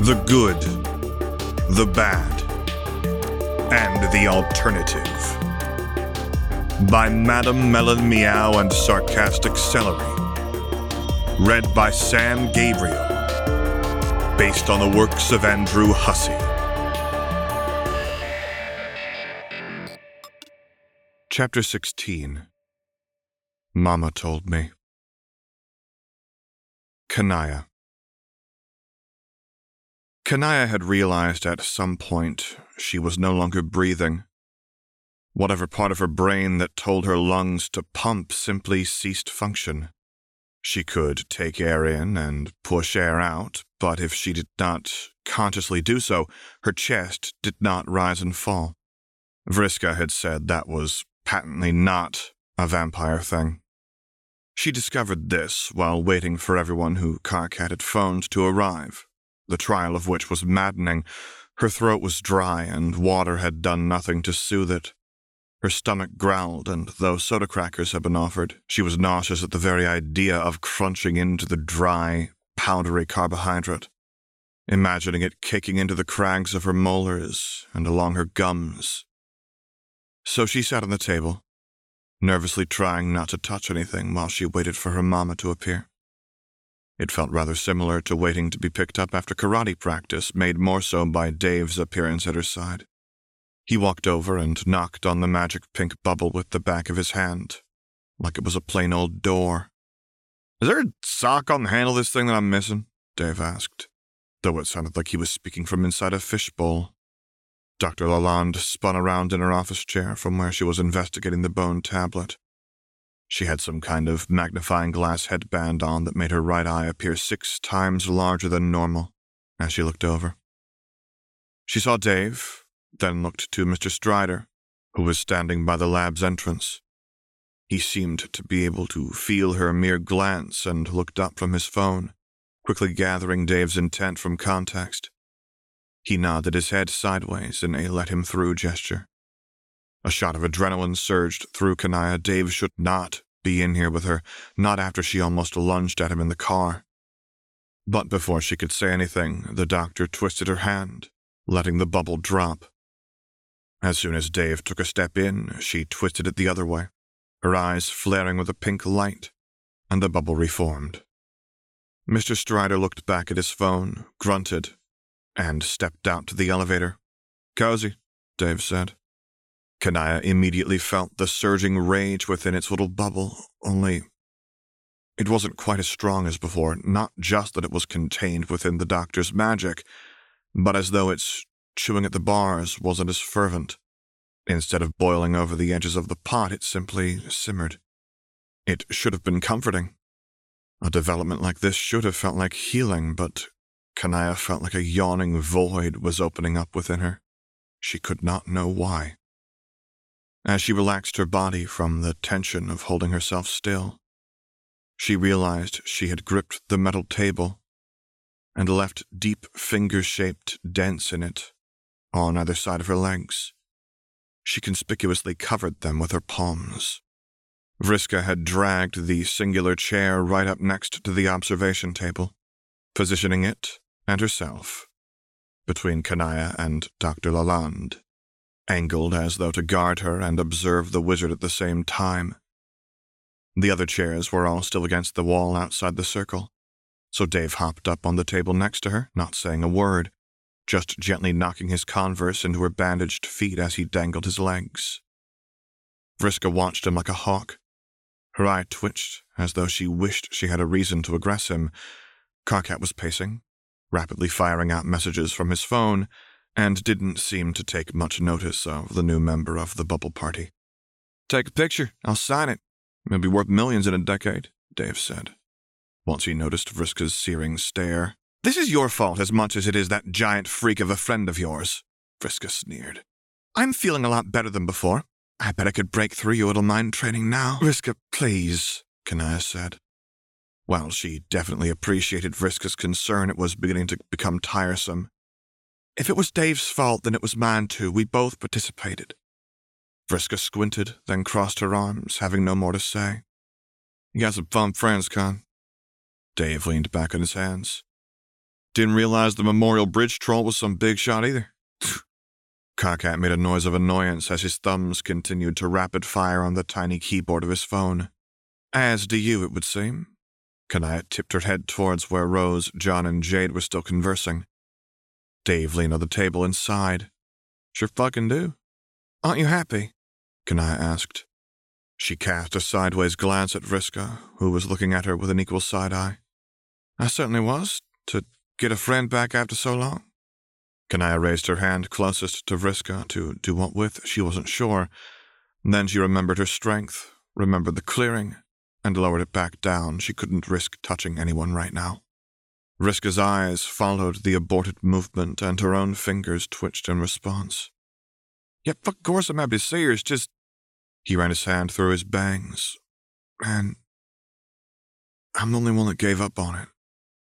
The good, the bad, and the alternative. By Madame Melon Meow and Sarcastic Celery. Read by Sam Gabriel. Based on the works of Andrew Hussey. Chapter 16. Mama Told Me. Kanaya. Kanaya had realized at some point she was no longer breathing. Whatever part of her brain that told her lungs to pump simply ceased function. She could take air in and push air out, but if she did not consciously do so, her chest did not rise and fall. Vriska had said that was patently not a vampire thing. She discovered this while waiting for everyone who Karkat had phoned to arrive, the trial of which was maddening. Her throat was dry, and water had done nothing to soothe it. Her stomach growled, and though soda crackers had been offered, she was nauseous at the very idea of crunching into the dry, powdery carbohydrate, imagining it caking into the crags of her molars and along her gums. So she sat on the table, nervously trying not to touch anything while she waited for her mama to appear. It felt rather similar to waiting to be picked up after karate practice, made more so by Dave's appearance at her side. He walked over and knocked on the magic pink bubble with the back of his hand, like it was a plain old door. "Is there a sock on the handle of this thing that I'm missing?" Dave asked, though it sounded like he was speaking from inside a fishbowl. Dr. Lalonde spun around in her office chair from where she was investigating the bone tablet. She had some kind of magnifying glass headband on that made her right eye appear 6 times larger than normal as she looked over. She saw Dave, then looked to Mr. Strider, who was standing by the lab's entrance. He seemed to be able to feel her mere glance and looked up from his phone, quickly gathering Dave's intent from context. He nodded his head sideways in a let-him-through gesture. A shot of adrenaline surged through Kanaya. Dave should not be in here with her, not after she almost lunged at him in the car. But before she could say anything, the doctor twisted her hand, letting the bubble drop. As soon as Dave took a step in, she twisted it the other way, her eyes flaring with a pink light, and the bubble reformed. Mr. Strider looked back at his phone, grunted, and stepped out to the elevator. "Cozy," Dave said. Kanaya immediately felt the surging rage within its little bubble, only it wasn't quite as strong as before, not just that it was contained within the doctor's magic, but as though its chewing at the bars wasn't as fervent. Instead of boiling over the edges of the pot, it simply simmered. It should have been comforting. A development like this should have felt like healing, but Kanaya felt like a yawning void was opening up within her. She could not know why. As she relaxed her body from the tension of holding herself still, she realized she had gripped the metal table and left deep finger-shaped dents in it on either side of her legs. She conspicuously covered them with her palms. Vriska had dragged the singular chair right up next to the observation table, positioning it and herself between Kanaya and Dr. Lalonde, angled as though to guard her and observe the wizard at the same time. The other chairs were all still against the wall outside the circle, so Dave hopped up on the table next to her, not saying a word, just gently knocking his Converse into her bandaged feet as he dangled his legs. Vriska watched him like a hawk. Her eye twitched, as though she wished she had a reason to aggress him. Karkat was pacing, rapidly firing out messages from his phone, and didn't seem to take much notice of the new member of the bubble party. "Take a picture. I'll sign it. It'll be worth millions in a decade," Dave said, once he noticed Vriska's searing stare. "This is your fault as much as it is that giant freak of a friend of yours," Vriska sneered. "I'm feeling a lot better than before. I bet I could break through your little mind training now." "Vriska, please," Kanaya said. While she definitely appreciated Vriska's concern, it was beginning to become tiresome. "If it was Dave's fault, then it was mine too. We both participated." Vriska squinted, then crossed her arms, having no more to say. "You got some fun friends, Con." Dave leaned back on his hands. Didn't realize the Memorial Bridge troll was some big shot either. Karkat made a noise of annoyance as his thumbs continued to rapid fire on the tiny keyboard of his phone. As do you, it would seem. Kanaya tipped her head towards where Rose, John, and Jade were still conversing. Dave leaned on the table and sighed. Sure fucking do. Aren't you happy? Kanaya asked. She cast a sideways glance at Vriska, who was looking at her with an equal side-eye. I certainly was, to get a friend back after so long. Kanaya raised her hand closest to Vriska to do what with, she wasn't sure. Then she remembered her strength, remembered the clearing, and lowered it back down. She couldn't risk touching anyone right now. Vriska's eyes followed the aborted movement, and her own fingers twitched in response. Yeah, of course I'm happy to see her, it's just... He ran his hand through his bangs. Man, I'm the only one that gave up on it.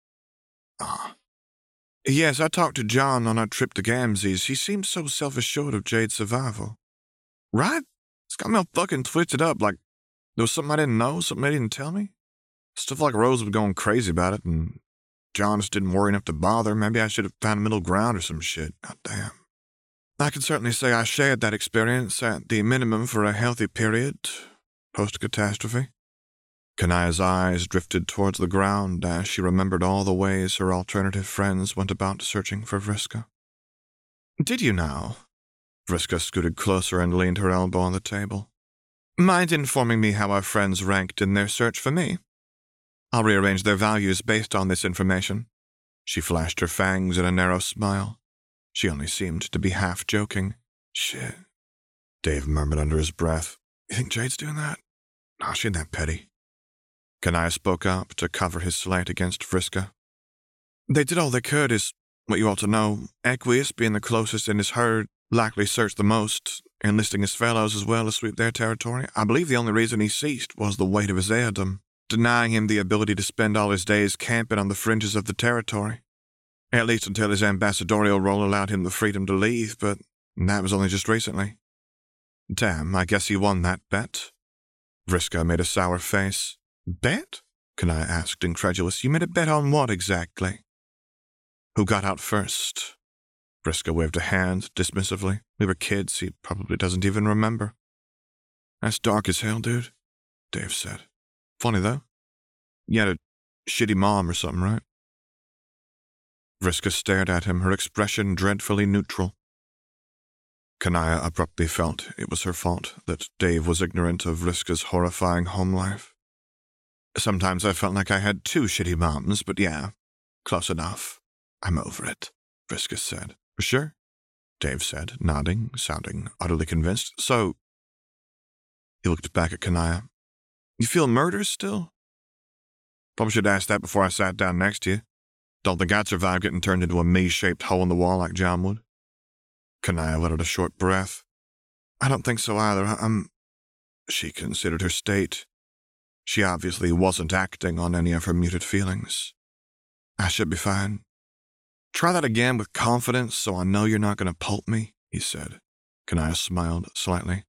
Yes, I talked to John on our trip to Gamzee's. He seemed so self-assured of Jade's survival. Right? It's got me all fucking twisted up, like there was something I didn't know, something they didn't tell me. Stuff like Rose was going crazy about it, and John just didn't worry enough to bother. Maybe I should have found a middle ground or some shit. God damn. I can certainly say I shared that experience at the minimum for a healthy period, post-catastrophe. Kanaya's eyes drifted towards the ground as she remembered all the ways her alternative friends went about searching for Vriska. Did you now? Vriska scooted closer and leaned her elbow on the table. Mind informing me how our friends ranked in their search for me? I'll rearrange their values based on this information. She flashed her fangs in a narrow smile. She only seemed to be half joking. Shit. Dave murmured under his breath. You think Jade's doing that? No, she ain't that petty. Kanaya spoke up to cover his slight against Vriska. They did all they could, is what you ought to know. Aqueous, being the closest in his herd, likely searched the most, enlisting his fellows as well to sweep their territory. I believe the only reason he ceased was the weight of his heirdom, denying him the ability to spend all his days camping on the fringes of the territory. At least until his ambassadorial role allowed him the freedom to leave, but that was only just recently. Damn, I guess he won that bet. Vriska made a sour face. Bet? Kanaya asked, incredulous. You made a bet on what exactly? Who got out first? Vriska waved a hand dismissively. We were kids, he probably doesn't even remember. That's dark as hell, dude, Dave said. Funny, though. You had a shitty mom or something, right? Vriska stared at him, her expression dreadfully neutral. Kanaya abruptly felt it was her fault that Dave was ignorant of Vriska's horrifying home life. Sometimes I felt like I had two shitty moms, but yeah, close enough. I'm over it, Vriska said. For sure, Dave said, nodding, sounding utterly convinced. So, he looked back at Kanaya. You feel murder still? Probably should ask that before I sat down next to you. Don't think I'd survive getting turned into a me-shaped hole in the wall like John would. Kanaya let out a short breath. I don't think so either. She considered her state. She obviously wasn't acting on any of her muted feelings. I should be fine. Try that again with confidence so I know you're not going to pulp me, he said. Kanaya smiled slightly.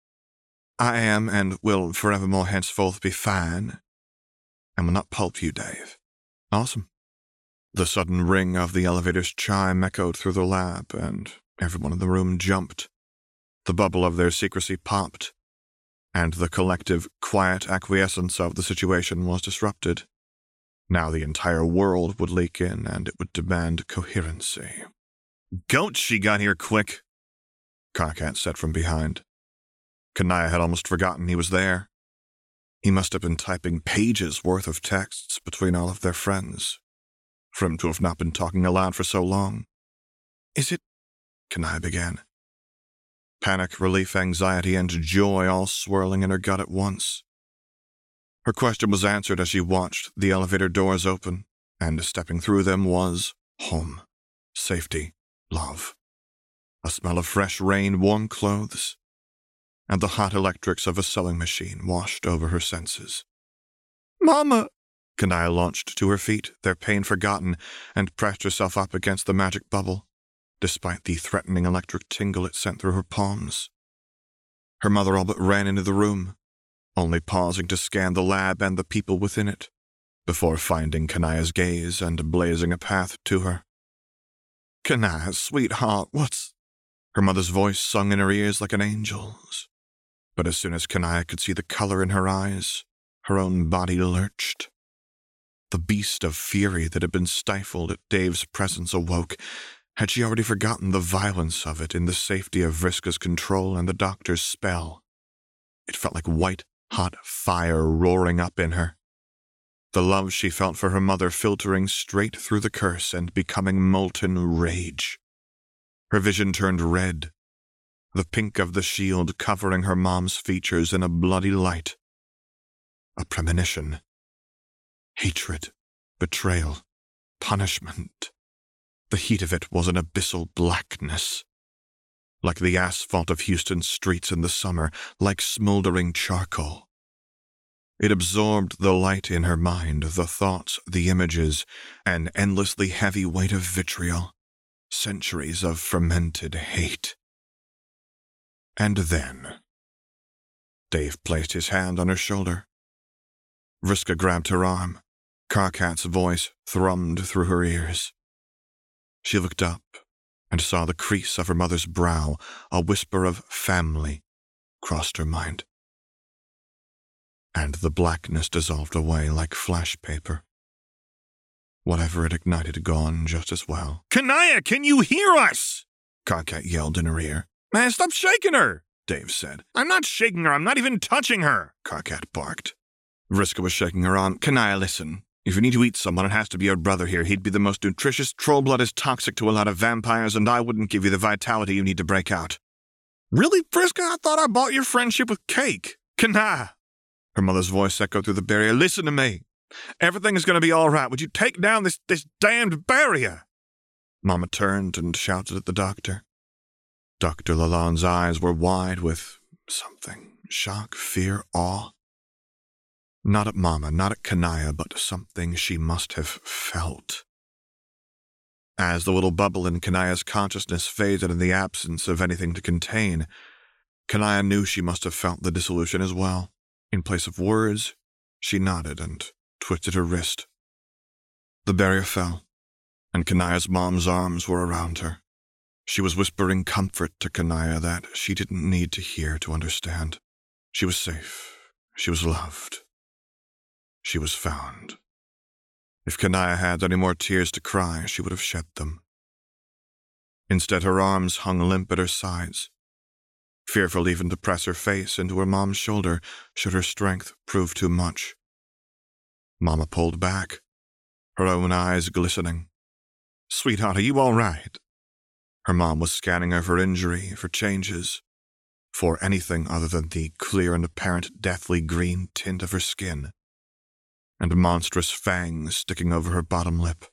I am and will forevermore henceforth be fine, and will not pulp you, Dave. Awesome. The sudden ring of the elevator's chime echoed through the lab, and everyone in the room jumped. The bubble of their secrecy popped, and the collective, quiet acquiescence of the situation was disrupted. Now the entire world would leak in, and it would demand coherency. Goat, she got here quick, Karkat said from behind. Kanaya had almost forgotten he was there. He must have been typing pages worth of texts between all of their friends, for him to have not been talking aloud for so long. Is it? Kanaya began. Panic, relief, anxiety, and joy all swirling in her gut at once. Her question was answered as she watched the elevator doors open, and stepping through them was home, safety, love. A smell of fresh rain, warm clothes, and the hot electrics of a sewing machine washed over her senses. Mama! Kanaya launched to her feet, their pain forgotten, and pressed herself up against the magic bubble, despite the threatening electric tingle it sent through her palms. Her mother all but ran into the room, only pausing to scan the lab and the people within it, before finding Kanaya's gaze and blazing a path to her. "Kanaya, sweetheart, what's—" Her mother's voice sung in her ears like an angel's. But as soon as Kanaya could see the color in her eyes, her own body lurched. The beast of fury that had been stifled at Dave's presence awoke. Had she already forgotten the violence of it in the safety of Vriska's control and the doctor's spell? It felt like white-hot fire roaring up in her. The love she felt for her mother filtering straight through the curse and becoming molten rage. Her vision turned red, the pink of the shield covering her mom's features in a bloody light. A premonition. Hatred, betrayal, punishment. The heat of it was an abyssal blackness. Like the asphalt of Houston streets in the summer, like smoldering charcoal. It absorbed the light in her mind, the thoughts, the images, an endlessly heavy weight of vitriol, centuries of fermented hate. And then, Dave placed his hand on her shoulder. Vriska grabbed her arm. Karkat's voice thrummed through her ears. She looked up and saw the crease of her mother's brow. A whisper of family crossed her mind. And the blackness dissolved away like flash paper. Whatever it ignited gone just as well. "Kanaya, can you hear us?" Karkat yelled in her ear. "Man, stop shaking her," Dave said. "I'm not shaking her, I'm not even touching her," Karkat barked. Vriska was shaking her arm. "Kanaya, listen. If you need to eat someone, it has to be your brother here. He'd be the most nutritious. Troll blood is toxic to a lot of vampires, and I wouldn't give you the vitality you need to break out." "Really, Vriska? I thought I bought your friendship with cake." "Kanaya!" Her mother's voice echoed through the barrier. "Listen to me. Everything is going to be all right. Would you take down this damned barrier?" Mama turned and shouted at the doctor. Dr. Lalonde's eyes were wide with something. Shock, fear, awe. Not at Mama, not at Kanaya, but something she must have felt. As the little bubble in Kanaya's consciousness faded in the absence of anything to contain, Kanaya knew she must have felt the dissolution as well. In place of words, she nodded and twisted her wrist. The barrier fell, and Kanaya's mom's arms were around her. She was whispering comfort to Kanaya that she didn't need to hear to understand. She was safe. She was loved. She was found. If Kanaya had any more tears to cry, she would have shed them. Instead, her arms hung limp at her sides, fearful even to press her face into her mom's shoulder should her strength prove too much. Mama pulled back, her own eyes glistening. "Sweetheart, are you all right?" Her mom was scanning her for injury, for changes, for anything other than the clear and apparent deathly green tint of her skin, and monstrous fangs sticking over her bottom lip.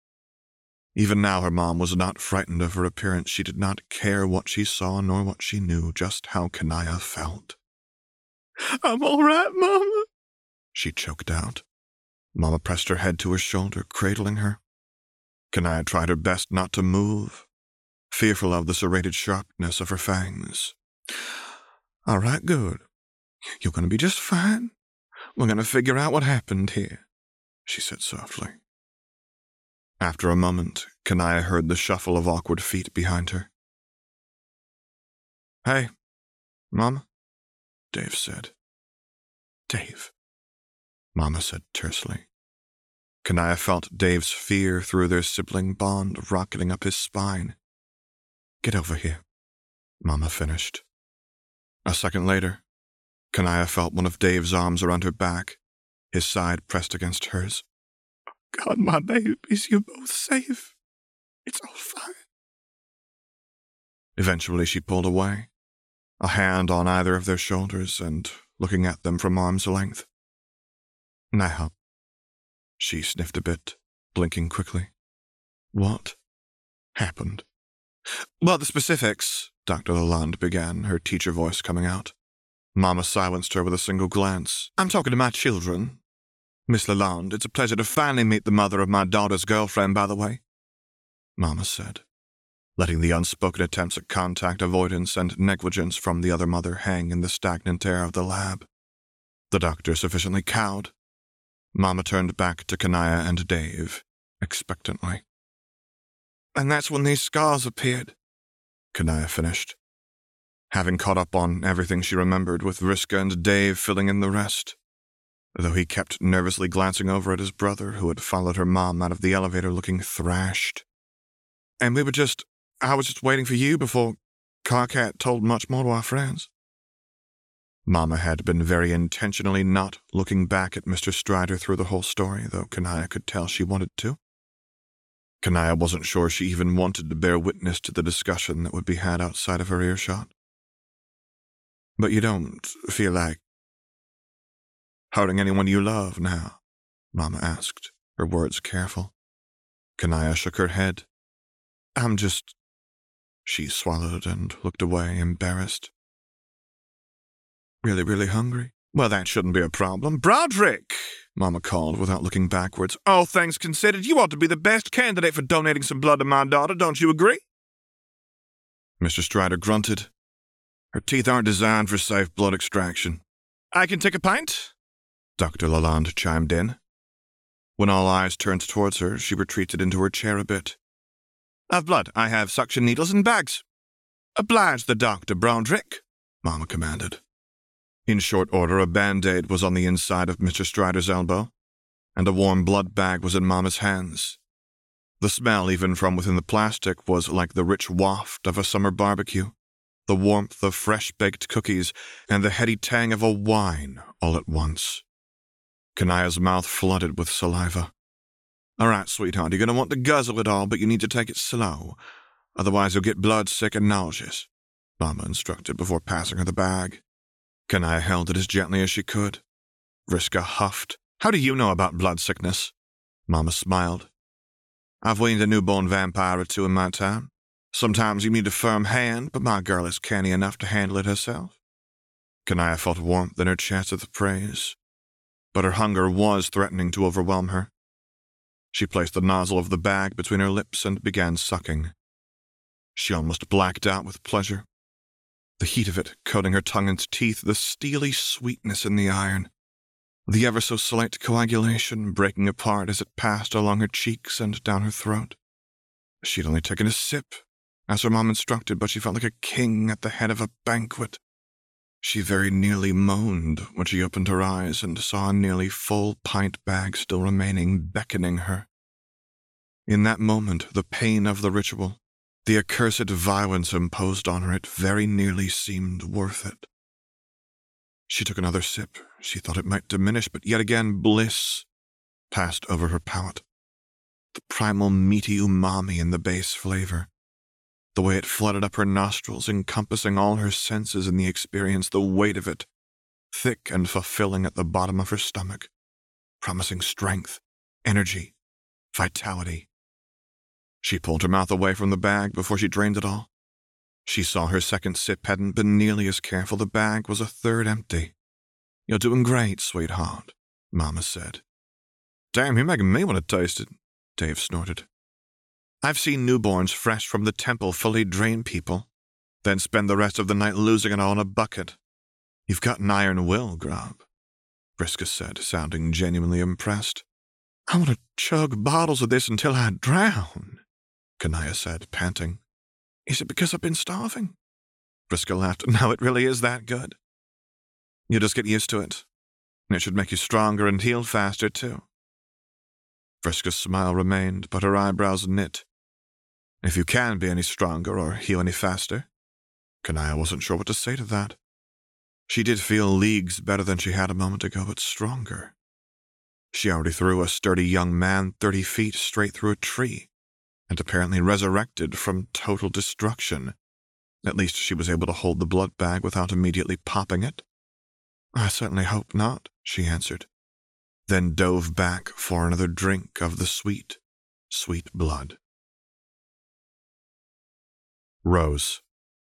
Even now her mom was not frightened of her appearance. She did not care what she saw nor what she knew, just how Kanaya felt. "I'm all right, Mama," she choked out. Mama pressed her head to her shoulder, cradling her. Kanaya tried her best not to move, fearful of the serrated sharpness of her fangs. "All right, good. You're going to be just fine. We're going to figure out what happened here," she said softly. After a moment, Kanaya heard the shuffle of awkward feet behind her. "Hey, Mama," Dave said. "Dave," Mama said tersely. Kanaya felt Dave's fear through their sibling bond rocketing up his spine. "Get over here," Mama finished. A second later, Kanaya felt one of Dave's arms around her back, his side pressed against hers. "God, my babies, you're both safe. It's all fine." Eventually she pulled away, a hand on either of their shoulders and looking at them from arm's length. "Now," she sniffed a bit, blinking quickly. "What happened?" "Well, the specifics," Dr. Lalonde began, her teacher voice coming out. Mama silenced her with a single glance. "I'm talking to my children. Miss Lalonde, it's a pleasure to finally meet the mother of my daughter's girlfriend, by the way," Mama said, letting the unspoken attempts at contact avoidance and negligence from the other mother hang in the stagnant air of the lab. The doctor sufficiently cowed. Mama turned back to Kanaya and Dave, expectantly. And that's when these scars appeared, Kanaya finished, having caught up on everything she remembered, with Vriska and Dave filling in the rest, though he kept nervously glancing over at his brother, who had followed her mom out of the elevator looking thrashed. And I was just waiting for you before Karkat told much more to our friends. Mama had been very intentionally not looking back at Mr. Strider through the whole story, though Kanaya could tell she wanted to. Kanaya wasn't sure she even wanted to bear witness to the discussion that would be had outside of her earshot. But you don't feel like hurting anyone you love now? Mama asked, her words careful. Kanaya shook her head. She swallowed and looked away, embarrassed. Really, really hungry? Well, that shouldn't be a problem. Broderick! Mama called without looking backwards. All things considered, you ought to be the best candidate for donating some blood to my daughter, don't you agree? Mr. Strider grunted. Her teeth aren't designed for safe blood extraction. I can take a pint? Dr. Lalonde chimed in. When all eyes turned towards her, she retreated into her chair a bit. Of blood, I have suction needles and bags. Oblige the doctor, Broderick, Mama commanded. In short order, a Band-Aid was on the inside of Mr. Strider's elbow, and a warm blood bag was in Mama's hands. The smell, even from within the plastic, was like the rich waft of a summer barbecue, the warmth of fresh-baked cookies, and the heady tang of a wine all at once. Kanaya's mouth flooded with saliva. All right, sweetheart, you're going to want to guzzle it all, but you need to take it slow. Otherwise you'll get blood-sick and nauseous, Mama instructed before passing her the bag. Kanaya held it as gently as she could. Vriska huffed. How do you know about blood sickness? Mama smiled. I've weaned a newborn vampire or two in my time. Sometimes you need a firm hand, but my girl is canny enough to handle it herself. Kanaya felt warmth in her chest at the praise, but her hunger was threatening to overwhelm her. She placed the nozzle of the bag between her lips and began sucking. She almost blacked out with pleasure. The heat of it coating her tongue and teeth, the steely sweetness in the iron, the ever-so-slight coagulation breaking apart as it passed along her cheeks and down her throat. She'd only taken a sip, as her mom instructed, but she felt like a king at the head of a banquet. She very nearly moaned when she opened her eyes and saw a nearly full pint bag still remaining, beckoning her. In that moment, the pain of the ritual, the accursed violence imposed on her, it very nearly seemed worth it. She took another sip. She thought it might diminish, but yet again bliss passed over her palate. The primal meaty umami in the base flavor, the way it flooded up her nostrils, encompassing all her senses in the experience, the weight of it, thick and fulfilling at the bottom of her stomach, promising strength, energy, vitality. She pulled her mouth away from the bag before she drained it all. She saw her second sip hadn't been nearly as careful. The bag was a third empty. You're doing great, sweetheart, Mama said. Damn, you're making me want to taste it, Dave snorted. I've seen newborns fresh from the temple fully drain people, then spend the rest of the night losing it all in a bucket. You've got an iron will, Grub, Vriska said, sounding genuinely impressed. I want to chug bottles of this until I drown, Kanaya said, panting. Is it because I've been starving? Vriska laughed. No, it really is that good. You'll just get used to it, and it should make you stronger and heal faster, too. Vriska's smile remained, but her eyebrows knit. If you can be any stronger or heal any faster? Kanaya wasn't sure what to say to that. She did feel leagues better than she had a moment ago, but stronger. She already threw a sturdy young man 30 feet straight through a tree, and apparently resurrected from total destruction. At least she was able to hold the blood bag without immediately popping it. I certainly hope not, she answered, then dove back for another drink of the sweet, sweet blood. Rose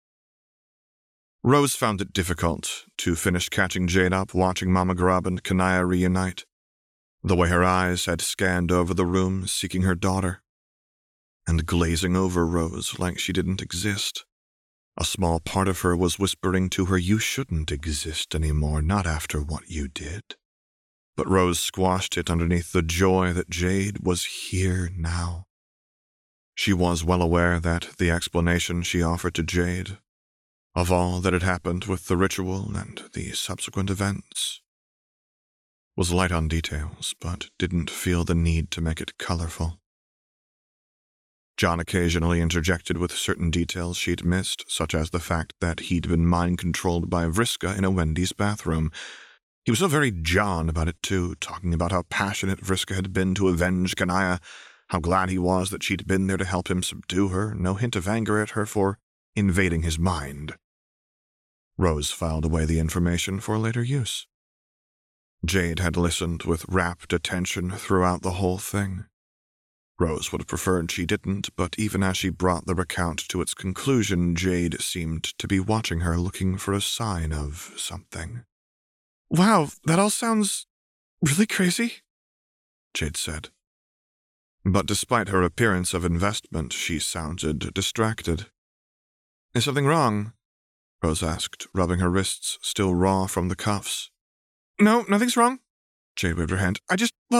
found it difficult to finish catching Jade up watching Mama Grub and Kanaya reunite, the way her eyes had scanned over the room seeking her daughter, and glazing over Rose like she didn't exist. A small part of her was whispering to her, you shouldn't exist anymore, not after what you did. but Rose squashed it underneath the joy that Jade was here now. She was well aware that the explanation she offered to Jade, of all that had happened with the ritual and the subsequent events, was light on details, but didn't feel the need to make it colorful. John occasionally interjected with certain details she'd missed, such as the fact that he'd been mind-controlled by Vriska in a Wendy's bathroom. He was so very John about it, too, talking about how passionate Vriska had been to avenge Kanaya, how glad he was that she'd been there to help him subdue her, no hint of anger at her for invading his mind. Rose filed away the information for later use. Jade had listened with rapt attention throughout the whole thing. Rose would have preferred she didn't, but even as she brought the recount to its conclusion, Jade seemed to be watching her, looking for a sign of something. "Wow, that all sounds really crazy," Jade said. But despite her appearance of investment, she sounded distracted. "Is something wrong?" Rose asked, rubbing her wrists still raw from the cuffs. "No, nothing's wrong." Jade waved her hand.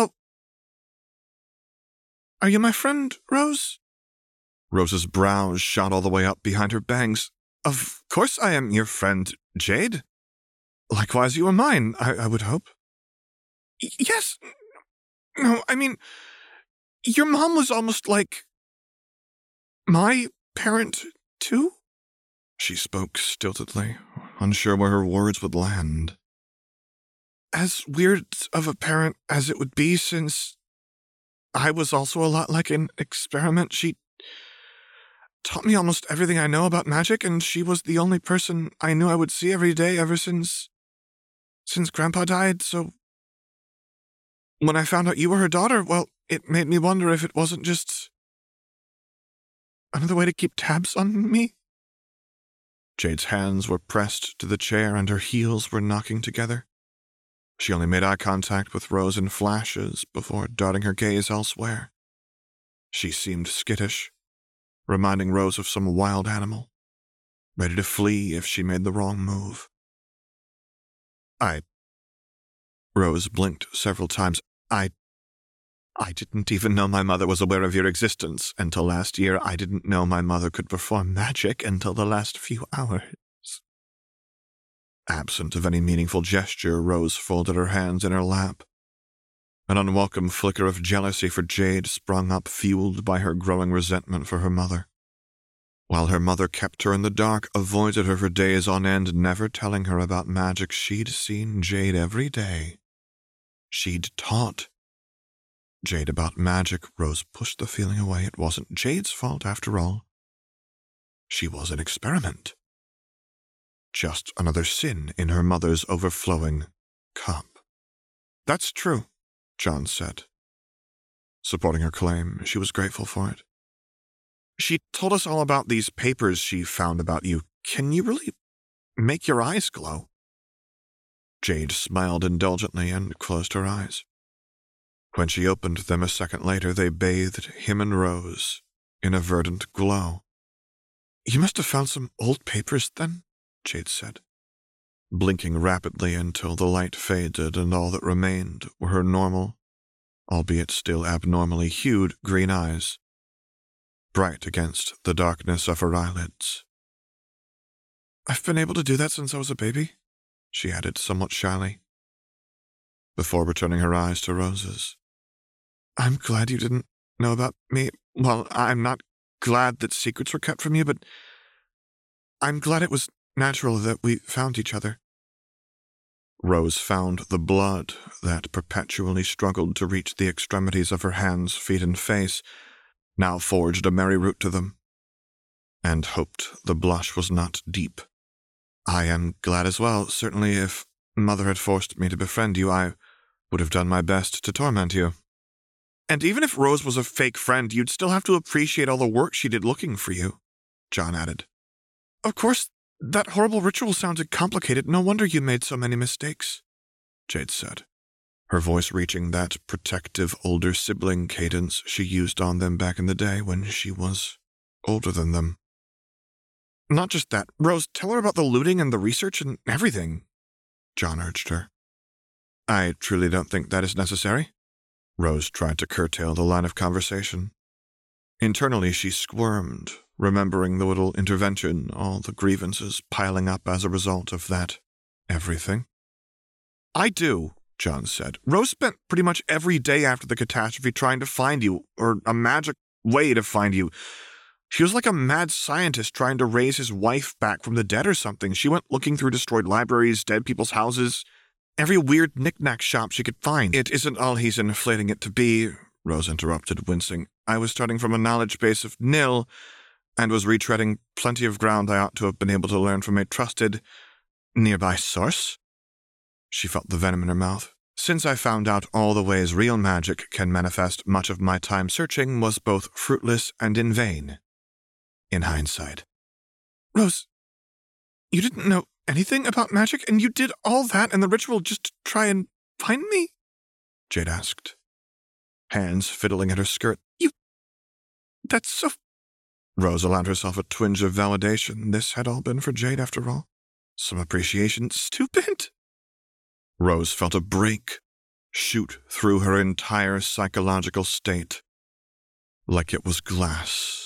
"Are you my friend, Rose?" Rose's brows shot all the way up behind her bangs. "Of course I am your friend, Jade. Likewise you are mine, I would hope." "Yes. No, I mean, your mom was almost like my parent, too?" She spoke stiltedly, unsure where her words would land. "As weird of a parent as it would be, since I was also a lot like an experiment. She taught me almost everything I know about magic, and she was the only person I knew I would see every day ever since Grandpa died, so when I found out you were her daughter, well, it made me wonder if it wasn't just another way to keep tabs on me." Jade's hands were pressed to the chair and her heels were knocking together. She only made eye contact with Rose in flashes before darting her gaze elsewhere. She seemed skittish, reminding Rose of some wild animal, ready to flee if she made the wrong move. Rose blinked several times. I didn't even know my mother was aware of your existence until last year. I didn't know my mother could perform magic until the last few hours." Absent of any meaningful gesture, Rose folded her hands in her lap. An unwelcome flicker of jealousy for Jade sprung up, fueled by her growing resentment for her mother. While her mother kept her in the dark, avoided her for days on end, never telling her about magic, she'd seen Jade every day. She'd taught Jade about magic. Rose pushed the feeling away. It wasn't Jade's fault, after all. She was an experiment. Just another sin in her mother's overflowing cup. "That's true," John said. Supporting her claim, she was grateful for it. "She told us all about these papers she found about you. Can you really make your eyes glow?" Jade smiled indulgently and closed her eyes. When she opened them a second later, they bathed him and Rose in a verdant glow. "You must have found some old papers, then," Jade said, blinking rapidly until the light faded and all that remained were her normal, albeit still abnormally hued, green eyes, bright against the darkness of her eyelids. "I've been able to do that since I was a baby," she added somewhat shyly, before returning her eyes to Rose's. "I'm glad you didn't know about me. Well, I'm not glad that secrets were kept from you, but I'm glad it was natural that we found each other." Rose found the blood that perpetually struggled to reach the extremities of her hands, feet, and face, now forged a merry route to them, and hoped the blush was not deep. "I am glad as well. Certainly if Mother had forced me to befriend you, I would have done my best to torment you." "And even if Rose was a fake friend, you'd still have to appreciate all the work she did looking for you," John added. "Of course, that horrible ritual sounded complicated. No wonder you made so many mistakes," Jade said, her voice reaching that protective older sibling cadence she used on them back in the day when she was older than them. "Not just that. Rose, tell her about the looting and the research and everything," John urged her. I truly don't think that is necessary. Rose tried to curtail the line of conversation. Internally, she squirmed, remembering the little intervention, all the grievances piling up as a result of that everything. I do, John said. Rose spent pretty much every day after the catastrophe trying to find you, or a magic way to find you. She was like a mad scientist trying to raise his wife back from the dead or something. She went looking through destroyed libraries, dead people's houses, every weird knick-knack shop she could find. It isn't all he's inflating it to be, Rose interrupted, wincing. I was starting from a knowledge base of nil, and was retreading plenty of ground I ought to have been able to learn from a trusted, nearby source. She felt the venom in her mouth. Since I found out all the ways real magic can manifest, much of my time searching was both fruitless and in vain. In hindsight. Rose, you didn't know anything about magic, and you did all that and the ritual just to try and find me? Jade asked, hands fiddling at her skirt. That's so... Rose allowed herself a twinge of validation. This had all been for Jade, after all. Some appreciation. Stupid. Rose felt a break shoot through her entire psychological state, like it was glass.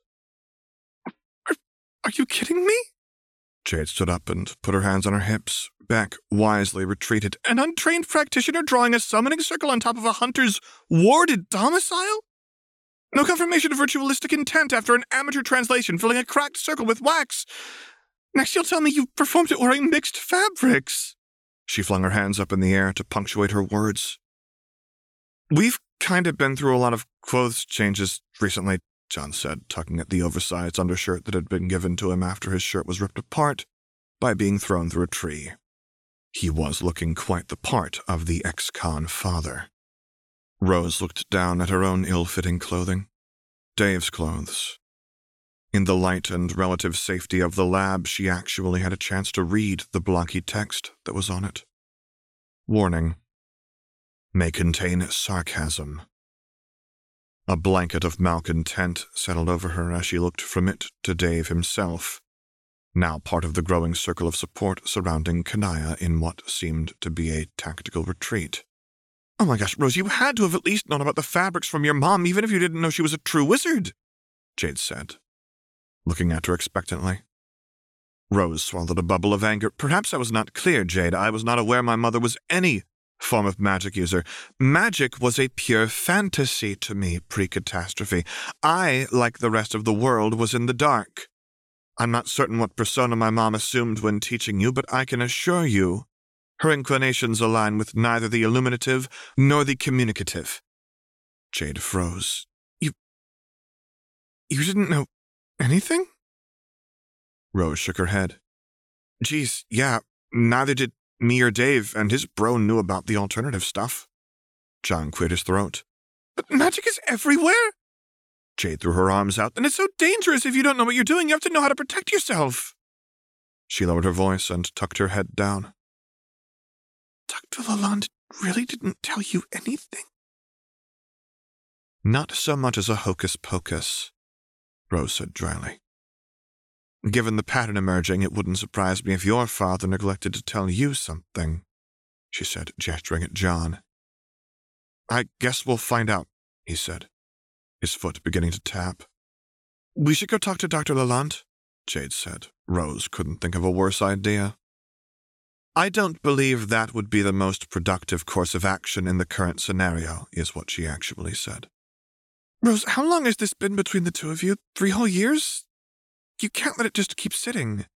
Are you kidding me? Jade stood up and put her hands on her hips. Beck wisely retreated. An untrained practitioner drawing a summoning circle on top of a hunter's warded domicile? No confirmation of ritualistic intent after an amateur translation filling a cracked circle with wax. Next you'll tell me you performed it wearing mixed fabrics. She flung her hands up in the air to punctuate her words. We've kind of been through a lot of clothes changes recently, John said, tugging at the oversized undershirt that had been given to him after his shirt was ripped apart by being thrown through a tree. He was looking quite the part of the ex-con father. Rose looked down at her own ill-fitting clothing. Dave's clothes. In the light and relative safety of the lab, she actually had a chance to read the blocky text that was on it. Warning. May contain sarcasm. A blanket of malcontent settled over her as she looked from it to Dave himself, now part of the growing circle of support surrounding Kanaya in what seemed to be a tactical retreat. Oh my gosh, Rose, you had to have at least known about the fabrics from your mom, even if you didn't know she was a true wizard, Jade said, looking at her expectantly. Rose swallowed a bubble of anger. Perhaps I was not clear, Jade. I was not aware my mother was any form of magic user. Magic was a pure fantasy to me pre-catastrophe. I, like the rest of the world, was in the dark. I'm not certain what persona my mom assumed when teaching you, but I can assure you her inclinations align with neither the illuminative nor the communicative. Jade froze. You didn't know anything? Rose shook her head. Geez, yeah, neither did me or Dave, and his bro knew about the alternative stuff. John cleared his throat. But magic is everywhere? Jade threw her arms out. And it's so dangerous if you don't know what you're doing. You have to know how to protect yourself. She lowered her voice and tucked her head down. Dr. Lalonde really didn't tell you anything? Not so much as a hocus-pocus, Rose said dryly. Given the pattern emerging, it wouldn't surprise me if your father neglected to tell you something, she said, gesturing at John. I guess we'll find out, he said, his foot beginning to tap. We should go talk to Dr. Lalonde, Jade said. Rose couldn't think of a worse idea. I don't believe that would be the most productive course of action in the current scenario, is what she actually said. Rose, how long has this been between the two of you? 3 whole years? You can't let it just keep sitting.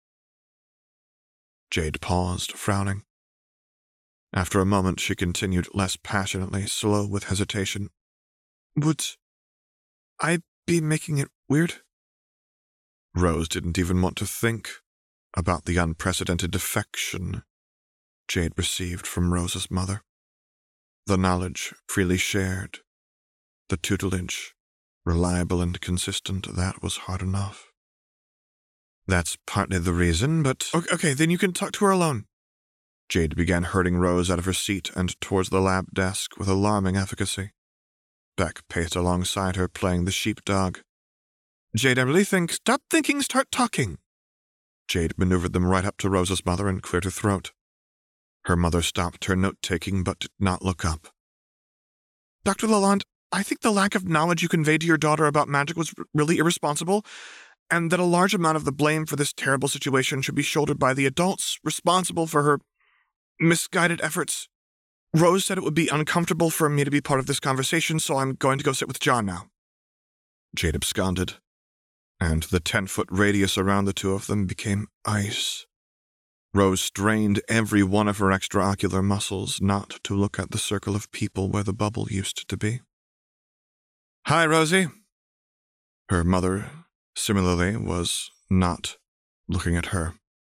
Jade paused, frowning. After a moment, she continued less passionately, slow with hesitation. Would I be making it weird? Rose didn't even want to think about the unprecedented affection Jade received from Rose's mother. The knowledge freely shared, the tutelage, reliable and consistent, that was hard enough. That's partly the reason, but... Okay, then you can talk to her alone. Jade began herding Rose out of her seat and towards the lab desk with alarming efficacy. Beck paced alongside her, playing the sheepdog. Jade, I really think... Stop thinking, start talking. Jade maneuvered them right up to Rose's mother and cleared her throat. Her mother stopped her note-taking but did not look up. Dr. Lalonde, I think the lack of knowledge you conveyed to your daughter about magic was really irresponsible, and that a large amount of the blame for this terrible situation should be shouldered by the adults responsible for her misguided efforts. Rose said it would be uncomfortable for me to be part of this conversation, so I'm going to go sit with John now. Jade absconded, and the 10-foot radius around the two of them became ice. Rose strained every one of her extraocular muscles not to look at the circle of people where the bubble used to be. Hi, Rosie. Her mother, similarly, was not looking at her.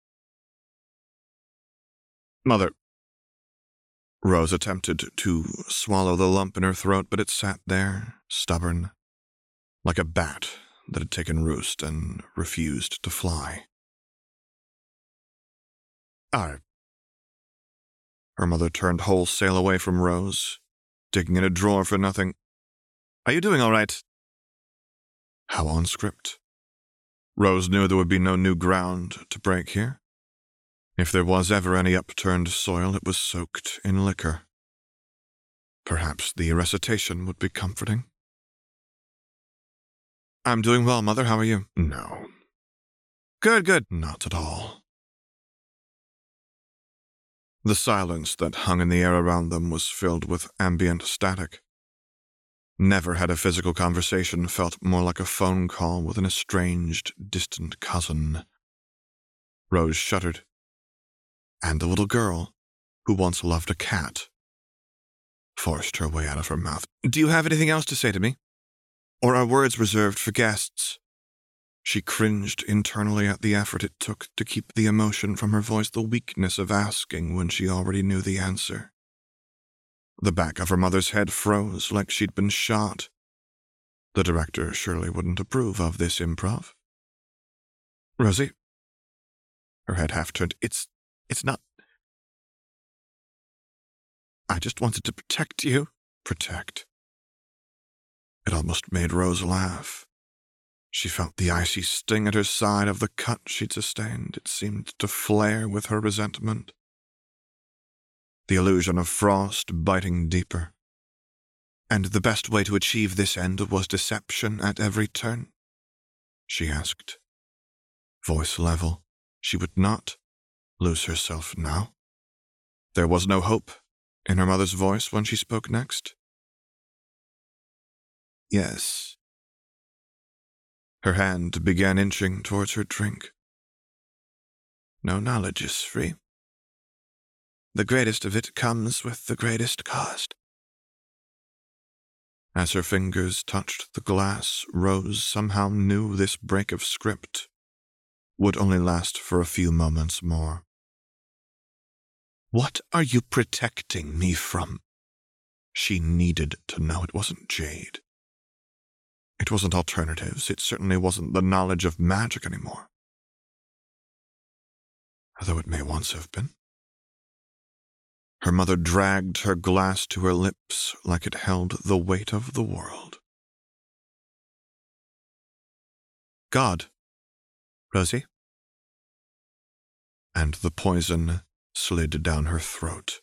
Mother. Rose attempted to swallow the lump in her throat, but it sat there, stubborn, like a bat that had taken roost and refused to fly. Her mother turned wholesale away from Rose, digging in a drawer for nothing. Are you doing all right? How on script. Rose knew there would be no new ground to break here. If there was ever any upturned soil, it was soaked in liquor. Perhaps the recitation would be comforting. I'm doing well, Mother. How are you? No. Good. Not at all. The silence that hung in the air around them was filled with ambient static. Never had a physical conversation felt more like a phone call with an estranged, distant cousin. Rose shuddered. And the little girl, who once loved a cat, forced her way out of her mouth. Do you have anything else to say to me? Or are words reserved for guests? She cringed internally at the effort it took to keep the emotion from her voice, the weakness of asking when she already knew the answer. The back of her mother's head froze like she'd been shot. The director surely wouldn't approve of this improv. Rosie? Her head half turned. It's not. I just wanted to protect you. Protect. It almost made Rose laugh. She felt the icy sting at her side of the cut she'd sustained. It seemed to flare with her resentment. The illusion of frost biting deeper. And the best way to achieve this end was deception at every turn? She asked. Voice level. She would not lose herself now. There was no hope in her mother's voice when she spoke next. Yes. Her hand began inching towards her drink. No knowledge is free. The greatest of it comes with the greatest cost. As her fingers touched the glass, Rose somehow knew this break of script would only last for a few moments more. What are you protecting me from? She needed to know. It wasn't Jade. It wasn't alternatives. It certainly wasn't the knowledge of magic anymore. Although it may once have been. Her mother dragged her glass to her lips like it held the weight of the world. God, Rosie? And the poison slid down her throat.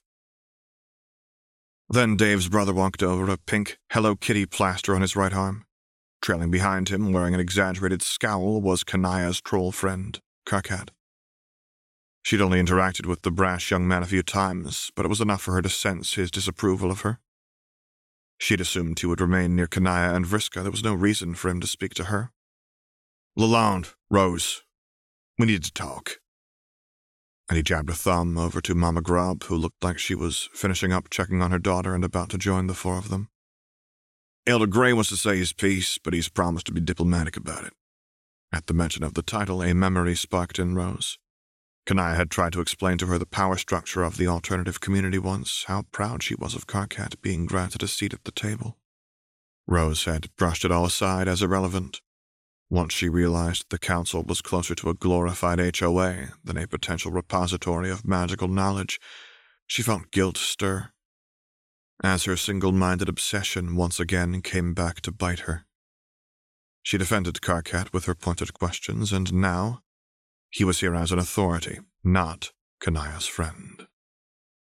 Then Dave's brother walked over, a pink Hello Kitty plaster on his right arm. Trailing behind him, wearing an exaggerated scowl, was Kanaya's troll friend, Karkat. She'd only interacted with the brash young man a few times, but it was enough for her to sense his disapproval of her. She'd assumed he would remain near Kanaya and Vriska. There was no reason for him to speak to her. Lalonde, Rose, we need to talk. And he jabbed a thumb over to Mama Grubb, who looked like she was finishing up checking on her daughter and about to join the four of them. Elder Grey wants to say his piece, but he's promised to be diplomatic about it. At the mention of the title, a memory sparked in Rose. Kanaya had tried to explain to her the power structure of the alternative community once, how proud she was of Karkat being granted a seat at the table. Rose had brushed it all aside as irrelevant. Once she realized the council was closer to a glorified HOA than a potential repository of magical knowledge, she felt guilt stir, as her single-minded obsession once again came back to bite her. She defended Karkat with her pointed questions, and now he was here as an authority, not Kanaya's friend.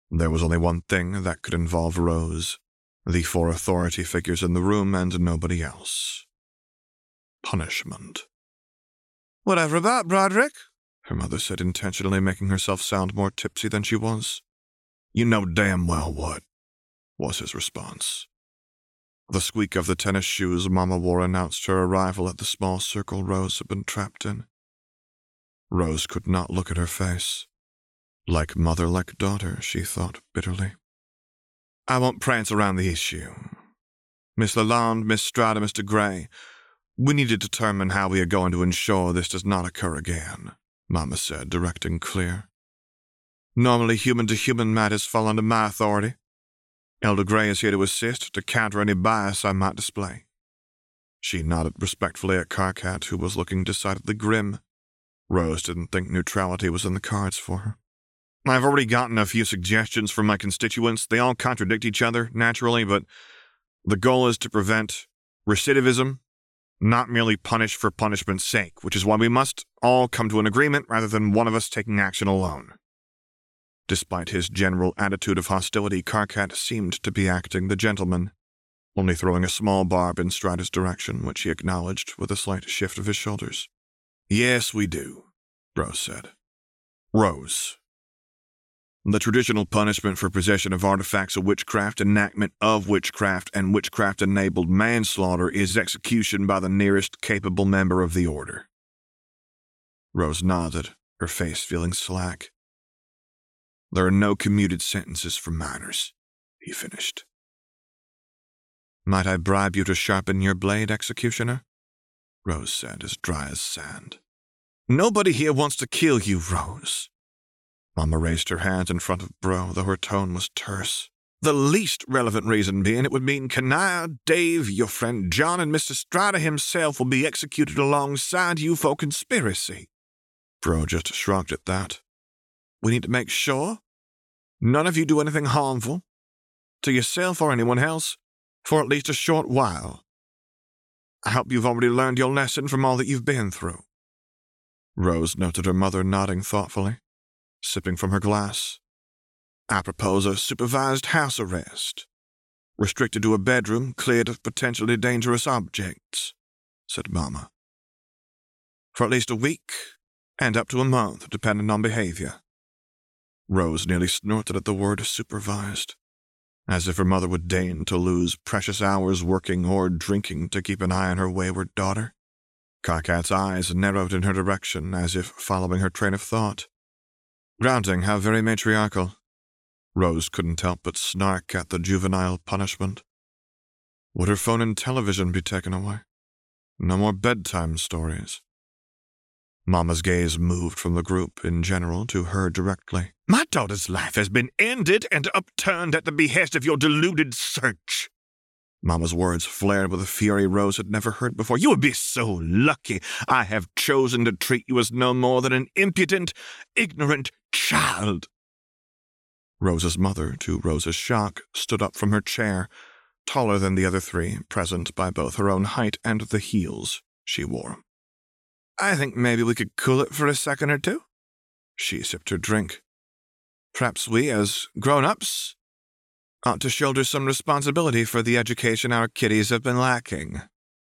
There was only one thing that could involve Rose, the 4 authority figures in the room, and nobody else. Punishment. "Whatever about, Broderick?" her mother said, intentionally making herself sound more tipsy than she was. "You know damn well what," was his response. The squeak of the tennis shoes Mama wore announced her arrival at the small circle Rose had been trapped in. Rose could not look at her face. Like mother, like daughter, she thought bitterly. "I won't prance around the issue. Miss Lalonde, Miss Strada, Mr. Gray, we need to determine how we are going to ensure this does not occur again," Mama said, direct and clear. "Normally human-to-human matters fall under my authority. Elder Gray is here to assist, to counter any bias I might display." She nodded respectfully at Karkat, who was looking decidedly grim. Rose didn't think neutrality was in the cards for her. "I've already gotten a few suggestions from my constituents. They all contradict each other, naturally, but the goal is to prevent recidivism, not merely punish for punishment's sake, which is why we must all come to an agreement rather than one of us taking action alone." Despite his general attitude of hostility, Karkat seemed to be acting the gentleman, only throwing a small barb in Strider's direction, which he acknowledged with a slight shift of his shoulders. "Yes, we do," Rose said. "Rose. The traditional punishment for possession of artifacts of witchcraft, enactment of witchcraft, and witchcraft-enabled manslaughter is execution by the nearest capable member of the order." Rose nodded, her face feeling slack. "There are no commuted sentences for minors," he finished. "Might I bribe you to sharpen your blade, executioner?" Rose said, as dry as sand. "Nobody here wants to kill you, Rose." Mama raised her hand in front of Bro, though her tone was terse. "The least relevant reason being it would mean Kanaya, Dave, your friend John, and Mr. Strider himself will be executed alongside you for conspiracy." Bro just shrugged at that. "We need to make sure none of you do anything harmful to yourself or anyone else for at least a short while. I hope you've already learned your lesson from all that you've been through." Rose noted her mother nodding thoughtfully, sipping from her glass. "I propose a supervised house arrest, restricted to a bedroom cleared of potentially dangerous objects," said Mama. "For at least a week, and up to a month, depending on behavior." Rose nearly snorted at the word supervised, as if her mother would deign to lose precious hours working or drinking to keep an eye on her wayward daughter. Karkat's eyes narrowed in her direction, as if following her train of thought. Grounding, how very matriarchal. Rose couldn't help but snark at the juvenile punishment. Would her phone and television be taken away? No more bedtime stories. Mama's gaze moved from the group in general to her directly. "My daughter's life has been ended and upturned at the behest of your deluded search." Mama's words flared with a fury Rose had never heard before. "You would be so lucky. I have chosen to treat you as no more than an impudent, ignorant child." Rose's mother, to Rose's shock, stood up from her chair, taller than the other three, present by both her own height and the heels she wore. "I think maybe we could cool it for a second or two." She sipped her drink. "Perhaps we, as grown-ups, ought to shoulder some responsibility for the education our kiddies have been lacking."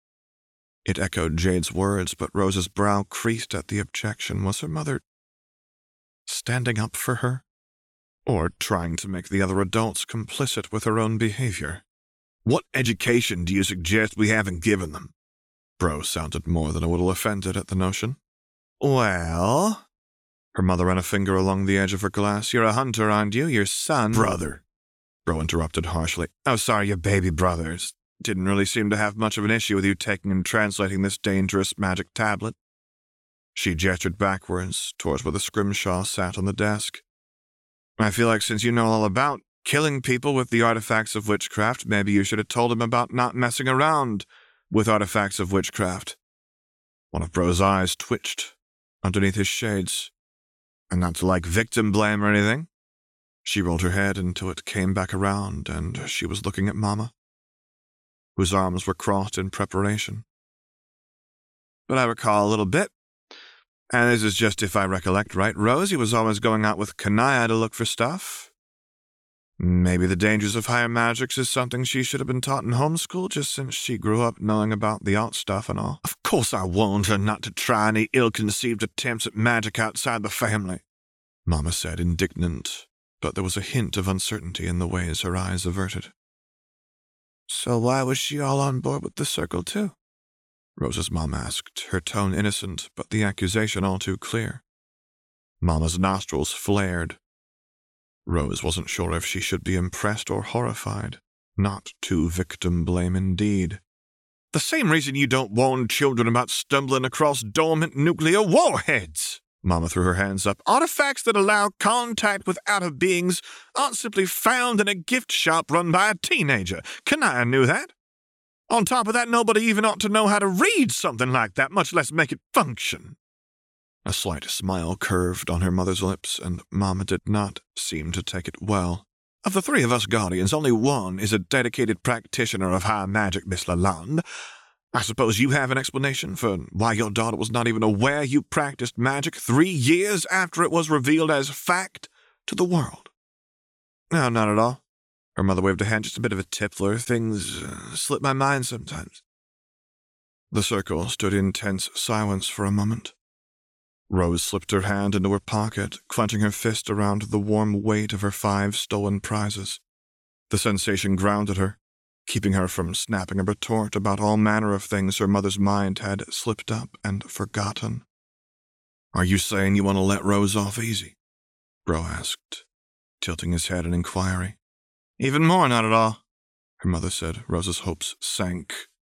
It echoed Jade's words, but Rose's brow creased at the objection. Was her mother standing up for her, or trying to make the other adults complicit with her own behavior? "What education do you suggest we haven't given them?" Bro sounded more than a little offended at the notion. "Well," her mother ran a finger along the edge of her glass, "you're a hunter, aren't you? Your son—" "Brother," Bro interrupted harshly. "Oh, sorry, your baby brothers. Didn't really seem to have much of an issue with you taking and translating this dangerous magic tablet." She gestured backwards, towards where the scrimshaw sat on the desk. "I feel like since you know all about killing people with the artifacts of witchcraft, maybe you should have told him about not messing around with artifacts of witchcraft." One of Bro's eyes twitched underneath his shades. "And not to like victim blame or anything." She rolled her head until it came back around, and she was looking at Mama, whose arms were crossed in preparation. "But I recall a little bit. And this is just if I recollect right. Rosie was always going out with Kanaya to look for stuff. Maybe the dangers of higher magics is something she should have been taught in homeschool just since she grew up knowing about the alt stuff and all. Of course I warned her not to try any ill-conceived attempts at magic outside the family, Mama said, indignant, but there was a hint of uncertainty in the ways her eyes averted. So why was she all on board with the circle too? Rose's mom asked, her tone innocent, but the accusation all too clear. Mama's nostrils flared. Rose wasn't sure if she should be impressed or horrified. Not to victim blame indeed. The same reason you don't warn children about stumbling across dormant nuclear warheads. Mama threw her hands up. Artifacts that allow contact with outer beings aren't simply found in a gift shop run by a teenager. Kanaya knew that. On top of that, nobody even ought to know how to read something like that, much less make it function. A slight smile curved on her mother's lips, and Mama did not seem to take it well. Of the three of us guardians, only one is a dedicated practitioner of high magic, Miss Lalonde. I suppose you have an explanation for why your daughter was not even aware you practiced magic 3 years after it was revealed as fact to the world. No, not at all. Her mother waved a hand, just a bit of a tippler. Things slip my mind sometimes. The circle stood in tense silence for a moment. Rose slipped her hand into her pocket, clenching her fist around the warm weight of her 5 stolen prizes. The sensation grounded her, keeping her from snapping a retort about all manner of things her mother's mind had slipped up and forgotten. Are you saying you want to let Rose off easy? Bro asked, tilting his head in inquiry. Even more, not at all, her mother said. Rose's hopes sank.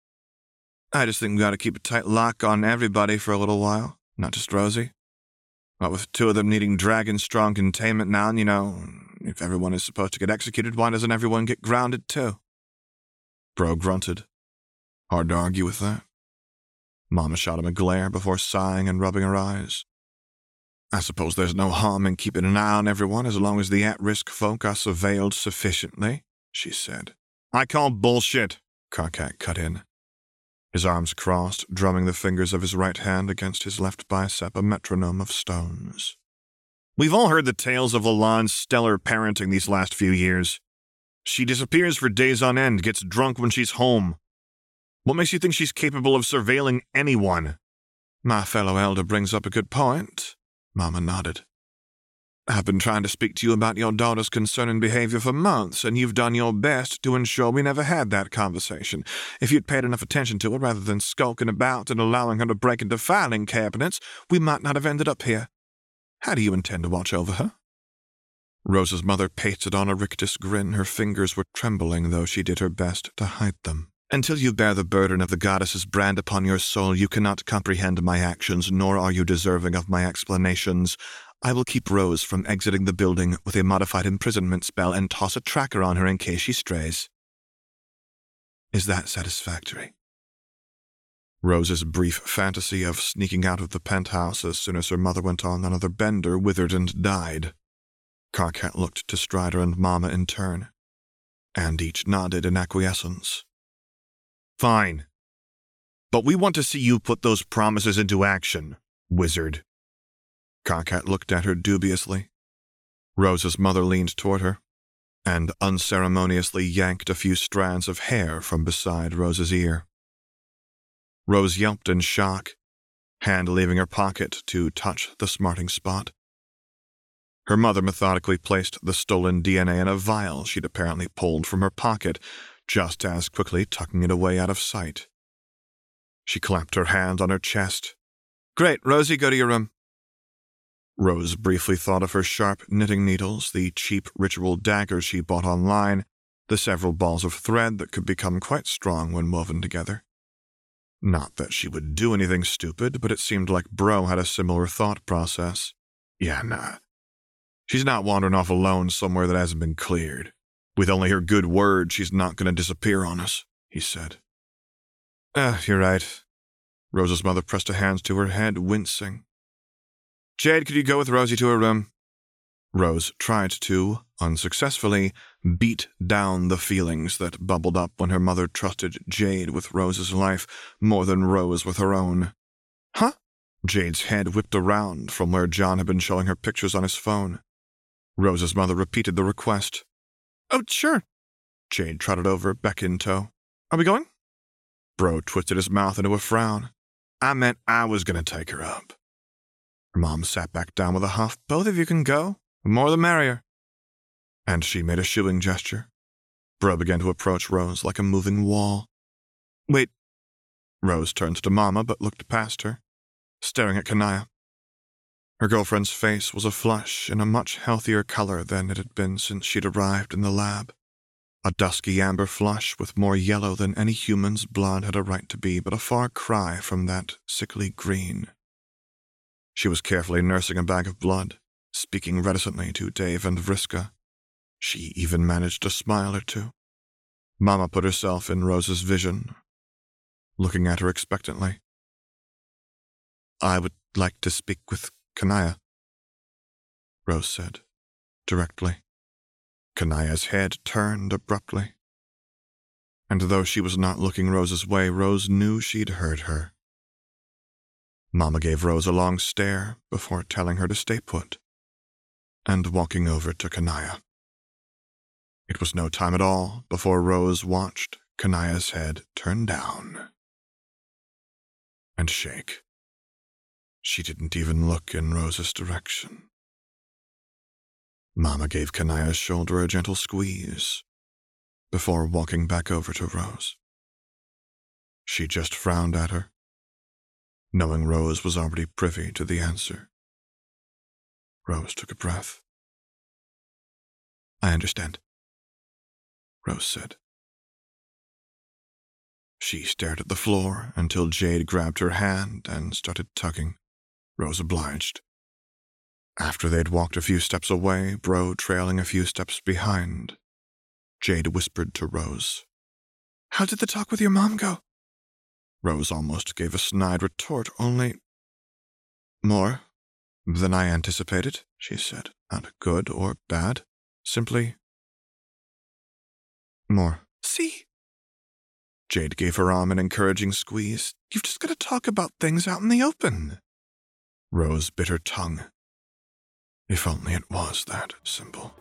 I just think we got to keep a tight lock on everybody for a little while. Not just Rosie. But with 2 of them needing dragon-strong containment now, and if everyone is supposed to get executed, why doesn't everyone get grounded too? Bro grunted. Hard to argue with that. Mama shot him a glare before sighing and rubbing her eyes. I suppose there's no harm in keeping an eye on everyone as long as the at-risk folk are surveilled sufficiently, she said. I call bullshit, Karkat cut in. His arms crossed, drumming the fingers of his right hand against his left bicep, a metronome of stones. We've all heard the tales of Lalonde's stellar parenting these last few years. She disappears for days on end, gets drunk when she's home. What makes you think she's capable of surveilling anyone? My fellow elder brings up a good point, Mama nodded. I've been trying to speak to you about your daughter's concerning behavior for months, and you've done your best to ensure we never had that conversation. If you'd paid enough attention to her rather than skulking about and allowing her to break into filing cabinets, we might not have ended up here. How do you intend to watch over her? Rose's mother pasted on a rictus grin. Her fingers were trembling, though she did her best to hide them. Until you bear the burden of the goddess's brand upon your soul, you cannot comprehend my actions, nor are you deserving of my explanations. I will keep Rose from exiting the building with a modified imprisonment spell and toss a tracker on her in case she strays. Is that satisfactory? Rose's brief fantasy of sneaking out of the penthouse as soon as her mother went on another bender withered and died. Karkat looked to Strider and Mama in turn, and each nodded in acquiescence. Fine. But we want to see you put those promises into action, wizard. Karkat looked at her dubiously. Rose's mother leaned toward her and unceremoniously yanked a few strands of hair from beside Rose's ear. Rose yelped in shock, hand leaving her pocket to touch the smarting spot. Her mother methodically placed the stolen DNA in a vial she'd apparently pulled from her pocket, just as quickly tucking it away out of sight. She clapped her hand on her chest. Great, Rosie, go to your room. Rose briefly thought of her sharp knitting needles, the cheap ritual daggers she bought online, the several balls of thread that could become quite strong when woven together. Not that she would do anything stupid, but it seemed like Bro had a similar thought process. Yeah, nah. She's not wandering off alone somewhere that hasn't been cleared. With only her good word, she's not going to disappear on us, he said. You're right. Rose's mother pressed her hands to her head, wincing. Jade, could you go with Rosie to her room? Rose tried to, unsuccessfully, beat down the feelings that bubbled up when her mother trusted Jade with Rose's life more than Rose with her own. Huh? Jade's head whipped around from where John had been showing her pictures on his phone. Rose's mother repeated the request. Oh, sure. Jade trotted over, Beck in tow. Are we going? Bro twisted his mouth into a frown. I meant I was going to take her up. Her mom sat back down with a huff. Both of you can go. The more the merrier. And she made a shooing gesture. Bro began to approach Rose like a moving wall. Wait. Rose turned to Mama but looked past her, staring at Kanaya. Her girlfriend's face was a flush in a much healthier color than it had been since she'd arrived in the lab. A dusky amber flush with more yellow than any human's blood had a right to be, but a far cry from that sickly green. She was carefully nursing a bag of blood, speaking reticently to Dave and Vriska. She even managed a smile or two. Mama put herself in Rose's vision, looking at her expectantly. I would like to speak with Kanaya, Rose said, directly. Kanaya's head turned abruptly. And though she was not looking Rose's way, Rose knew she'd heard her. Mama gave Rose a long stare before telling her to stay put, and walking over to Kanaya. It was no time at all before Rose watched Kanaya's head turn down and shake. She didn't even look in Rose's direction. Mama gave Kanaya's shoulder a gentle squeeze before walking back over to Rose. She just frowned at her, knowing Rose was already privy to the answer. Rose took a breath. I understand, Rose said. She stared at the floor until Jade grabbed her hand and started tugging. Rose obliged. After they'd walked a few steps away, Bro trailing a few steps behind, Jade whispered to Rose. How did the talk with your mom go? Rose almost gave a snide retort, only more than I anticipated, she said. Not good or bad, simply more. See? Jade gave her arm an encouraging squeeze. You've just got to talk about things out in the open. Rose bit her tongue. If only it was that simple.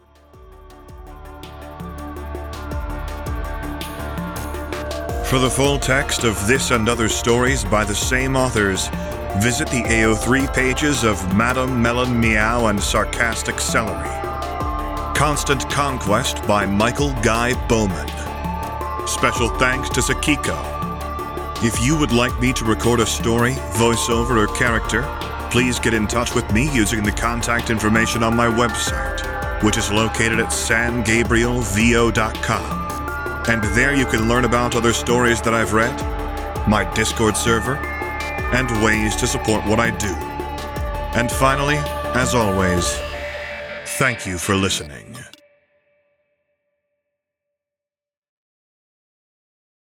For the full text of this and other stories by the same authors, visit the AO3 pages of Madam Melon Meow and Sarcastic Celery. Constant Conquest by Michael Guy Bowman. Special thanks to Sakiko. If you would like me to record a story, voiceover, or character, please get in touch with me using the contact information on my website, which is located at sangabrielvo.com. And there you can learn about other stories that I've read, my Discord server, and ways to support what I do. And finally, as always, thank you for listening.